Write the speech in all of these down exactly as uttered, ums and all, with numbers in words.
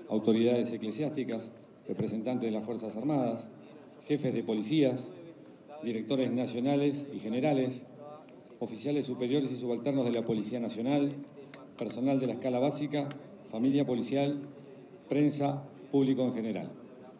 autoridades eclesiásticas, representantes de las Fuerzas Armadas, jefes de policías, directores nacionales y generales, oficiales superiores y subalternos de la Policía Nacional, personal de la escala básica, familia policial, prensa, público en general.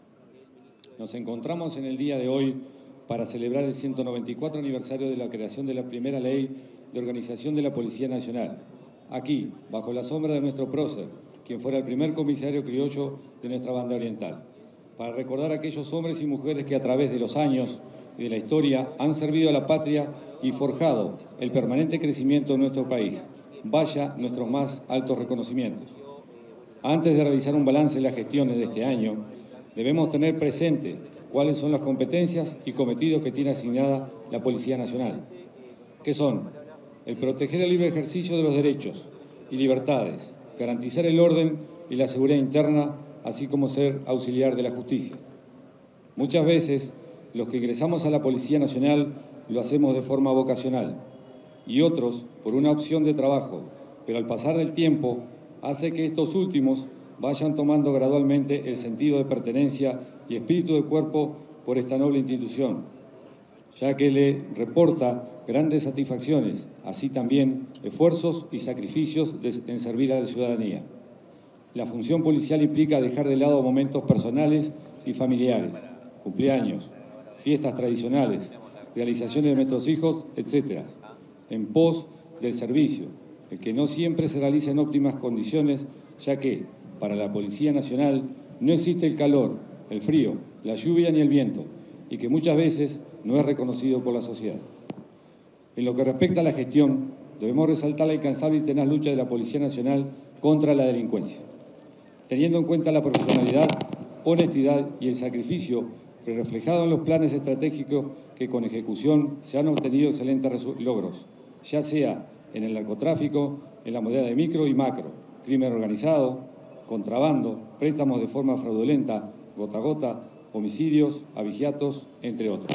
Nos encontramos en el día de hoy para celebrar el ciento noventa y cuatro aniversario de la creación de la primera ley de organización de la Policía Nacional, aquí, bajo la sombra de nuestro prócer, quien fuera el primer comisario criollo de nuestra banda oriental, para recordar a aquellos hombres y mujeres que a través de los años y de la historia han servido a la patria y forjado el permanente crecimiento de nuestro país. Vaya nuestros más altos reconocimientos. Antes de realizar un balance de las gestiones de este año, debemos tener presente cuáles son las competencias y cometidos que tiene asignada la Policía Nacional, que son el proteger el libre ejercicio de los derechos y libertades, garantizar el orden y la seguridad interna, así como ser auxiliar de la justicia. Muchas veces, los que ingresamos a la Policía Nacional lo hacemos de forma vocacional y otros por una opción de trabajo, pero al pasar del tiempo hace que estos últimos vayan tomando gradualmente el sentido de pertenencia y espíritu de cuerpo por esta noble institución, ya que le reporta grandes satisfacciones, así también esfuerzos y sacrificios de, en servir a la ciudadanía. La función policial implica dejar de lado momentos personales y familiares, cumpleaños, fiestas tradicionales, realizaciones de nuestros hijos, etcétera, en pos del servicio, el que no siempre se realiza en óptimas condiciones, ya que para la Policía Nacional no existe el calor, el frío, la lluvia ni el viento, y que muchas veces no es reconocido por la sociedad. En lo que respecta a la gestión, debemos resaltar la incansable y tenaz lucha de la Policía Nacional contra la delincuencia, teniendo en cuenta la profesionalidad, honestidad y el sacrificio reflejado en los planes estratégicos que con ejecución se han obtenido excelentes logros, ya sea en el narcotráfico, en la modalidad de micro y macro, crimen organizado, contrabando, préstamos de forma fraudulenta, gota a gota, homicidios, abigeatos, entre otros.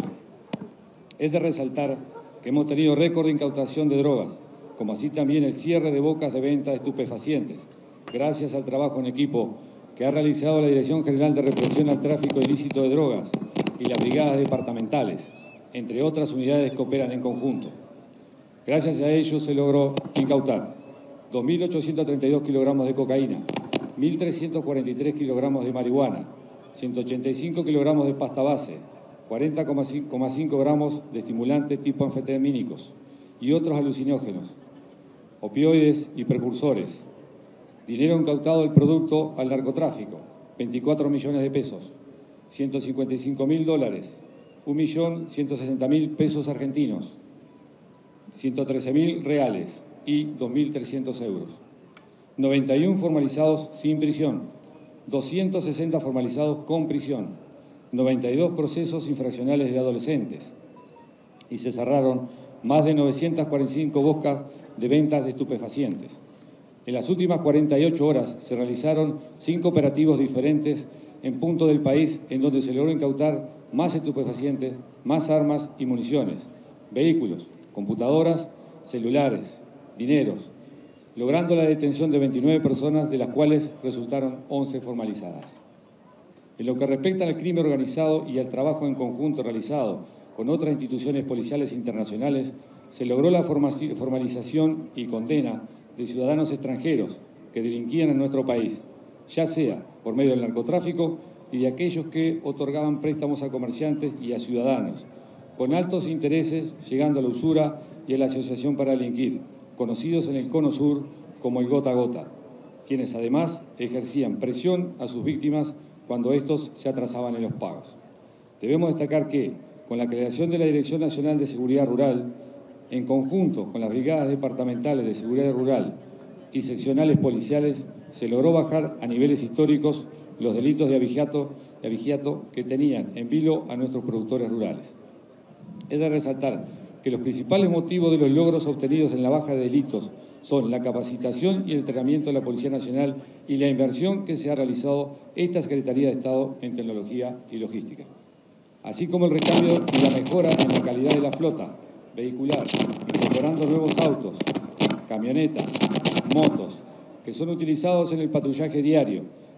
Es de resaltar que hemos tenido récord de incautación de drogas, como así también el cierre de bocas de venta de estupefacientes, gracias al trabajo en equipo que ha realizado la Dirección General de Represión al Tráfico Ilícito de Drogas y las brigadas departamentales, entre otras unidades que operan en conjunto. Gracias a ello se logró incautar dos mil ochocientos treinta y dos kilogramos de cocaína, mil trescientos cuarenta y tres kilogramos de marihuana, ciento ochenta y cinco kilogramos de pasta base, cuarenta coma cinco gramos de estimulantes tipo anfetamínicos y otros alucinógenos, opioides y precursores. Dinero incautado del producto al narcotráfico, veinticuatro millones de pesos, ciento cincuenta y cinco mil dólares, un millón ciento sesenta mil pesos argentinos, ciento trece mil reales y dos mil trescientos euros. noventa y uno formalizados sin prisión, doscientos sesenta formalizados con prisión, noventa y dos procesos infraccionales de adolescentes y se cerraron más de novecientas cuarenta y cinco bocas de ventas de estupefacientes. En las últimas cuarenta y ocho horas se realizaron cinco operativos diferentes en puntos del país en donde se logró incautar más estupefacientes, más armas y municiones, vehículos, computadoras, celulares, dineros, logrando la detención de veintinueve personas, de las cuales resultaron once formalizadas. En lo que respecta al crimen organizado y al trabajo en conjunto realizado con otras instituciones policiales internacionales, se logró la formalización y condena de ciudadanos extranjeros que delinquían en nuestro país, ya sea por medio del narcotráfico y de aquellos que otorgaban préstamos a comerciantes y a ciudadanos, con altos intereses llegando a la usura y a la asociación para delinquir, conocidos en el Cono Sur como el gota a gota, quienes además ejercían presión a sus víctimas cuando estos se atrasaban en los pagos. Debemos destacar que, con la creación de la Dirección Nacional de Seguridad Rural, en conjunto con las brigadas departamentales de seguridad rural y seccionales policiales, se logró bajar a niveles históricos los delitos de abigeato, de abigeato que tenían en vilo a nuestros productores rurales. Es de resaltar que los principales motivos de los logros obtenidos en la baja de delitos son la capacitación y el entrenamiento de la Policía Nacional y la inversión que se ha realizado esta Secretaría de Estado en tecnología y logística, así como el recambio y la mejora en la calidad de la flota vehicular, incorporando nuevos autos, camionetas, motos, que son utilizados en el patrullaje diario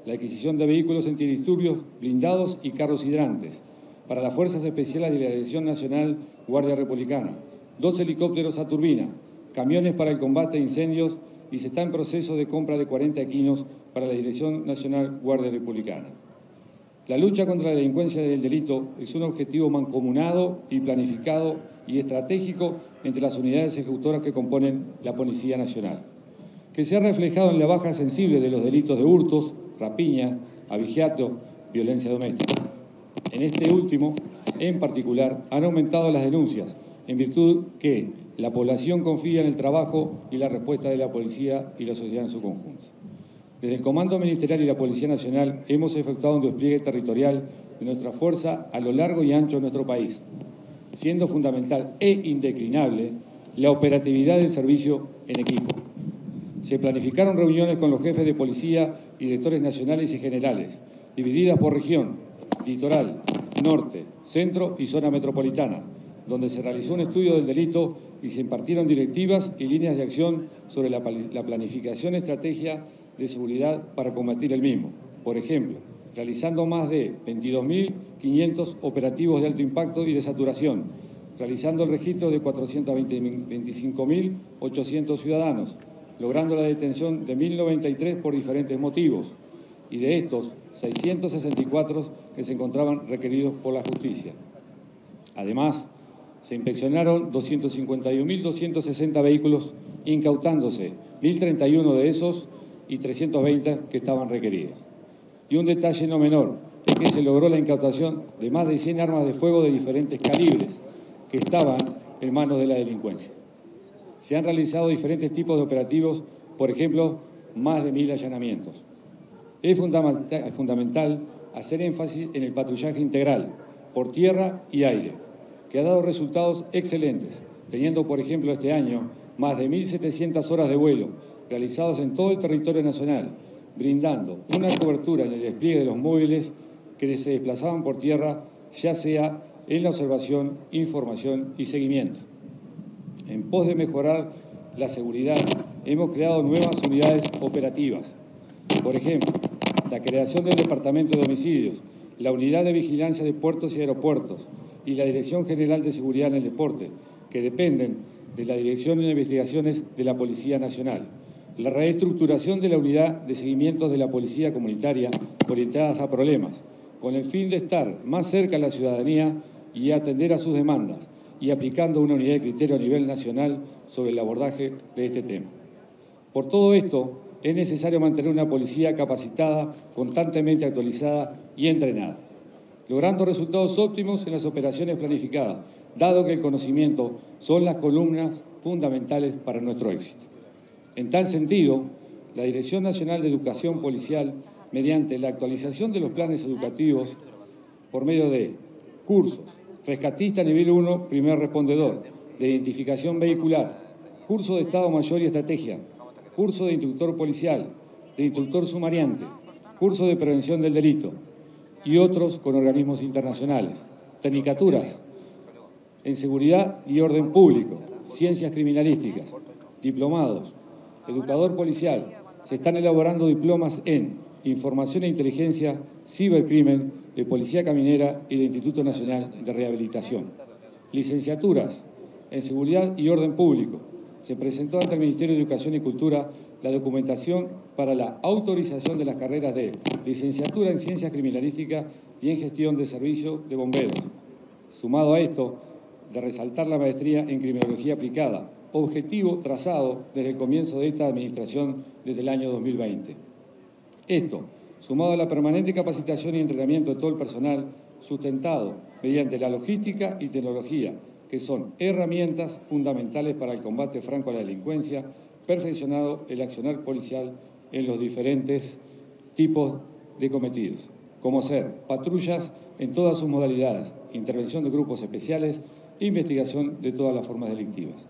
la adquisición de vehículos antidisturbios blindados y carros hidrantes para las Fuerzas Especiales de la Dirección Nacional Guardia Republicana, dos helicópteros a turbina, camiones para el combate de incendios y se está en proceso de compra de cuarenta equinos para la Dirección Nacional Guardia Republicana. La lucha contra la delincuencia y el delito es un objetivo mancomunado y planificado y estratégico entre las unidades ejecutoras que componen la Policía Nacional, que se ha reflejado en la baja sensible de los delitos de hurtos, rapiña, abigeato, violencia doméstica. En este último, en particular, han aumentado las denuncias, en virtud que la población confía en el trabajo y la respuesta de la policía y la sociedad en su conjunto. Desde el Comando Ministerial y la Policía Nacional hemos efectuado un despliegue territorial de nuestra fuerza a lo largo y ancho de nuestro país, siendo fundamental e indeclinable la operatividad del servicio en equipo. Se planificaron reuniones con los jefes de policía y directores nacionales y generales, divididas por región, litoral, norte, centro y zona metropolitana, donde se realizó un estudio del delito y se impartieron directivas y líneas de acción sobre la, la planificación y estrategia de seguridad para combatir el mismo. Por ejemplo, realizando más de veintidós mil quinientos operativos de alto impacto y de saturación, realizando el registro de cuatrocientos veinticinco mil ochocientos ciudadanos, logrando la detención de mil noventa y tres por diferentes motivos, y de estos, seiscientos sesenta y cuatro que se encontraban requeridos por la justicia. Además, se inspeccionaron doscientos cincuenta y un mil doscientos sesenta vehículos, incautándose mil treinta y uno de esos y trescientos veinte que estaban requeridos. Y un detalle no menor es que se logró la incautación de más de cien armas de fuego de diferentes calibres que estaban en manos de la delincuencia. Se han realizado diferentes tipos de operativos, por ejemplo, más de mil allanamientos. Es fundamental, fundamental hacer énfasis en el patrullaje integral, por tierra y aire, que ha dado resultados excelentes, teniendo, por ejemplo, este año más de mil setecientas horas de vuelo realizados en todo el territorio nacional, brindando una cobertura en el despliegue de los móviles que se desplazaban por tierra, ya sea en la observación, información y seguimiento. En pos de mejorar la seguridad, hemos creado nuevas unidades operativas. Por ejemplo, la creación del Departamento de Homicidios, la Unidad de Vigilancia de Puertos y Aeropuertos y la Dirección General de Seguridad en el Deporte, que dependen de la Dirección de Investigaciones de la Policía Nacional. La reestructuración de la Unidad de Seguimientos de la Policía Comunitaria orientadas a problemas, con el fin de estar más cerca de la ciudadanía y atender a sus demandas, y aplicando una unidad de criterio a nivel nacional sobre el abordaje de este tema. Por todo esto, es necesario mantener una policía capacitada, constantemente actualizada y entrenada, logrando resultados óptimos en las operaciones planificadas, dado que el conocimiento son las columnas fundamentales para nuestro éxito. En tal sentido, la Dirección Nacional de Educación Policial, mediante la actualización de los planes educativos por medio de cursos, rescatista nivel uno, primer respondedor, de identificación vehicular, curso de Estado Mayor y Estrategia, curso de instructor policial, de instructor sumariante, curso de prevención del delito y otros con organismos internacionales, tecnicaturas en seguridad y orden público, ciencias criminalísticas, diplomados, educador policial. Se están elaborando diplomas en información e inteligencia, cibercrimen, de Policía Caminera y de Instituto Nacional de Rehabilitación. Licenciaturas en seguridad y orden público. Se presentó ante el Ministerio de Educación y Cultura la documentación para la autorización de las carreras de licenciatura en Ciencias Criminalísticas y en Gestión de Servicio de Bomberos. Sumado a esto, de resaltar la maestría en Criminología Aplicada, objetivo trazado desde el comienzo de esta administración desde el año dos mil veinte. Esto, sumado a la permanente capacitación y entrenamiento de todo el personal, sustentado mediante la logística y tecnología, que son herramientas fundamentales para el combate franco a la delincuencia, perfeccionado el accionar policial en los diferentes tipos de cometidos, como ser patrullas en todas sus modalidades, intervención de grupos especiales e investigación de todas las formas delictivas,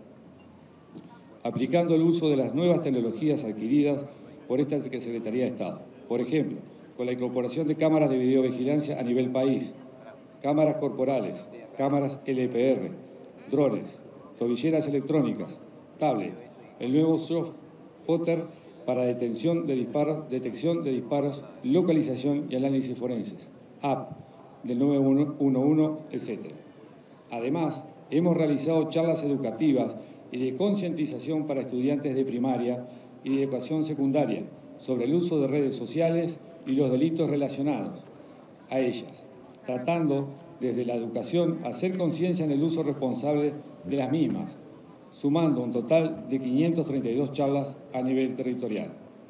aplicando el uso de las nuevas tecnologías adquiridas por esta Secretaría de Estado. Por ejemplo, con la incorporación de cámaras de videovigilancia a nivel país, cámaras corporales, cámaras L P R, drones, tobilleras electrónicas, tablets, el nuevo soft spotter para detención de disparos, detección de disparos, localización y análisis forenses, A P del nueve uno uno, etcétera. Además, hemos realizado charlas educativas y de concientización para estudiantes de primaria y de educación secundaria sobre el uso de redes sociales y los delitos relacionados a ellas, tratando desde la educación hacer conciencia en el uso responsable de las mismas, sumando un total de quinientas treinta y dos charlas a nivel territorial.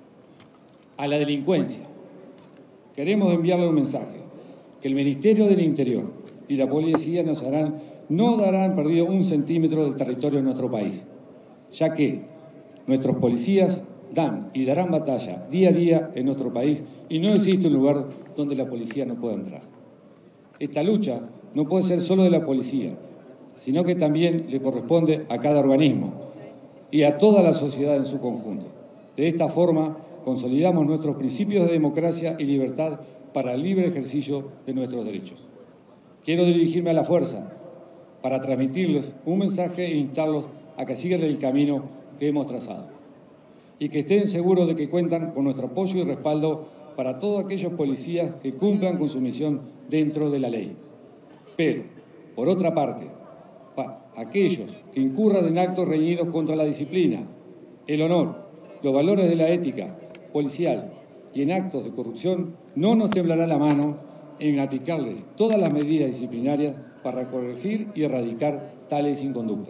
A la delincuencia, queremos enviarle un mensaje, que el Ministerio del Interior y la Policía Nacional no darán perdido un centímetro del territorio de nuestro país, ya que nuestros policías dan y darán batalla día a día en nuestro país y no existe un lugar donde la policía no pueda entrar. Esta lucha no puede ser solo de la policía, sino que también le corresponde a cada organismo y a toda la sociedad en su conjunto. De esta forma, consolidamos nuestros principios de democracia y libertad para el libre ejercicio de nuestros derechos. Quiero dirigirme a la fuerza para transmitirles un mensaje e instarlos a que sigan el camino que hemos trazado y que estén seguros de que cuentan con nuestro apoyo y respaldo para todos aquellos policías que cumplan con su misión dentro de la ley. Pero, por otra parte, para aquellos que incurran en actos reñidos contra la disciplina, el honor, los valores de la ética policial y en actos de corrupción, no nos temblará la mano en aplicarles todas las medidas disciplinarias para corregir y erradicar tales inconductas.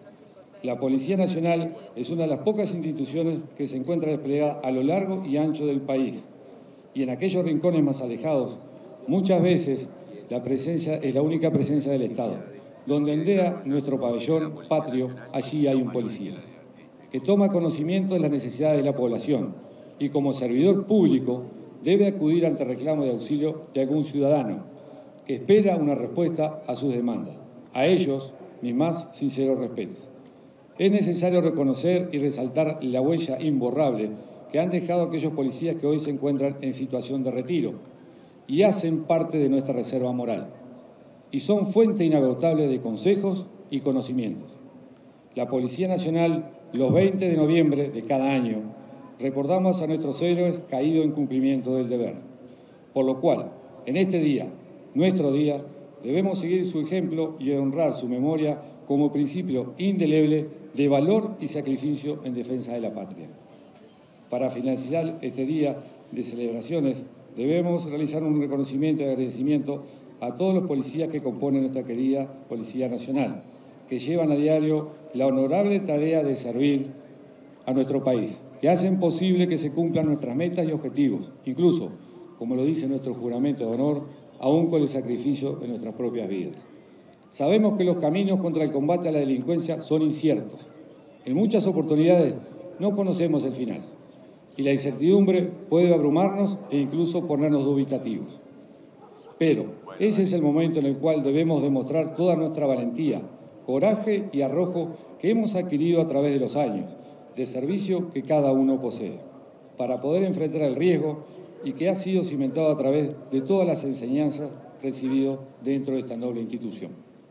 La Policía Nacional es una de las pocas instituciones que se encuentra desplegada a lo largo y ancho del país, y en aquellos rincones más alejados, muchas veces la presencia es la única presencia del Estado. Donde ondea nuestro pabellón patrio, allí hay un policía, que toma conocimiento de las necesidades de la población y como servidor público debe acudir ante reclamo de auxilio de algún ciudadano que espera una respuesta a sus demandas. A ellos, mis más sinceros respetos. Es necesario reconocer y resaltar la huella imborrable que han dejado aquellos policías que hoy se encuentran en situación de retiro y hacen parte de nuestra reserva moral, y son fuente inagotable de consejos y conocimientos. La Policía Nacional, los veinte de noviembre de cada año, recordamos a nuestros héroes caídos en cumplimiento del deber, por lo cual, en este día, nuestro día, debemos seguir su ejemplo y honrar su memoria como principio indeleble de valor y sacrificio en defensa de la patria. Para finalizar este día de celebraciones, debemos realizar un reconocimiento y agradecimiento a todos los policías que componen nuestra querida Policía Nacional, que llevan a diario la honorable tarea de servir a nuestro país, que hacen posible que se cumplan nuestras metas y objetivos, incluso, como lo dice nuestro juramento de honor, aún con el sacrificio de nuestras propias vidas. Sabemos que los caminos contra el combate a la delincuencia son inciertos. En muchas oportunidades no conocemos el final, y la incertidumbre puede abrumarnos e incluso ponernos dubitativos. Pero ese es el momento en el cual debemos demostrar toda nuestra valentía, coraje y arrojo que hemos adquirido a través de los años de servicio que cada uno posee, para poder enfrentar el riesgo y que ha sido cimentado a través de todas las enseñanzas recibidas dentro de esta noble institución.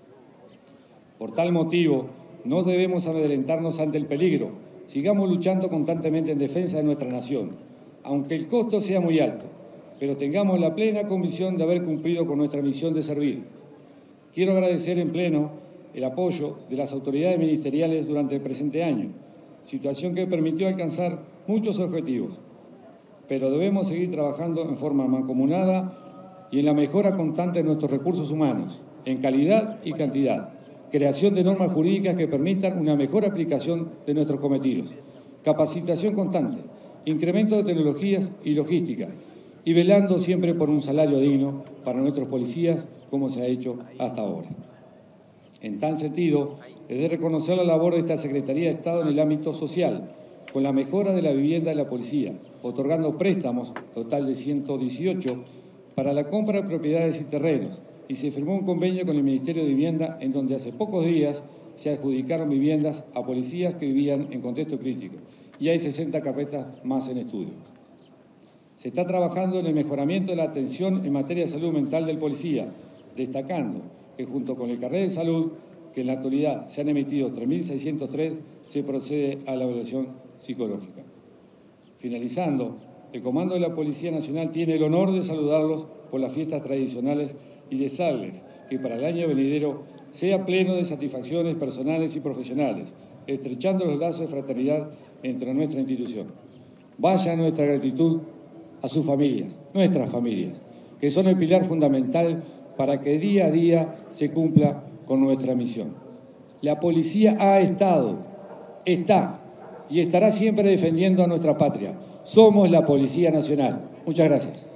Por tal motivo, no debemos amedrentarnos ante el peligro. Sigamos luchando constantemente en defensa de nuestra nación, aunque el costo sea muy alto, pero tengamos la plena convicción de haber cumplido con nuestra misión de servir. Quiero agradecer en pleno el apoyo de las autoridades ministeriales durante el presente año, situación que permitió alcanzar muchos objetivos, pero debemos seguir trabajando en forma mancomunada y en la mejora constante de nuestros recursos humanos, en calidad y cantidad, creación de normas jurídicas que permitan una mejor aplicación de nuestros cometidos, capacitación constante, incremento de tecnologías y logística, y velando siempre por un salario digno para nuestros policías, como se ha hecho hasta ahora. En tal sentido, he de reconocer la labor de esta Secretaría de Estado en el ámbito social, con la mejora de la vivienda de la policía, otorgando préstamos, total de ciento dieciocho, para la compra de propiedades y terrenos, y se firmó un convenio con el Ministerio de Vivienda en donde hace pocos días se adjudicaron viviendas a policías que vivían en contexto crítico, y hay sesenta carpetas más en estudio. Se está trabajando en el mejoramiento de la atención en materia de salud mental del policía, destacando que junto con el carnet de salud, que en la actualidad se han emitido tres mil seiscientos tres, se procede a la evaluación psicológica. Finalizando, el Comando de la Policía Nacional tiene el honor de saludarlos por las fiestas tradicionales y desearles que para el año venidero sea pleno de satisfacciones personales y profesionales, estrechando los lazos de fraternidad entre nuestra institución. Vaya nuestra gratitud a sus familias, nuestras familias, que son el pilar fundamental para que día a día se cumpla con nuestra misión. La policía ha estado, está y estará siempre defendiendo a nuestra patria. Somos la Policía Nacional. Muchas gracias.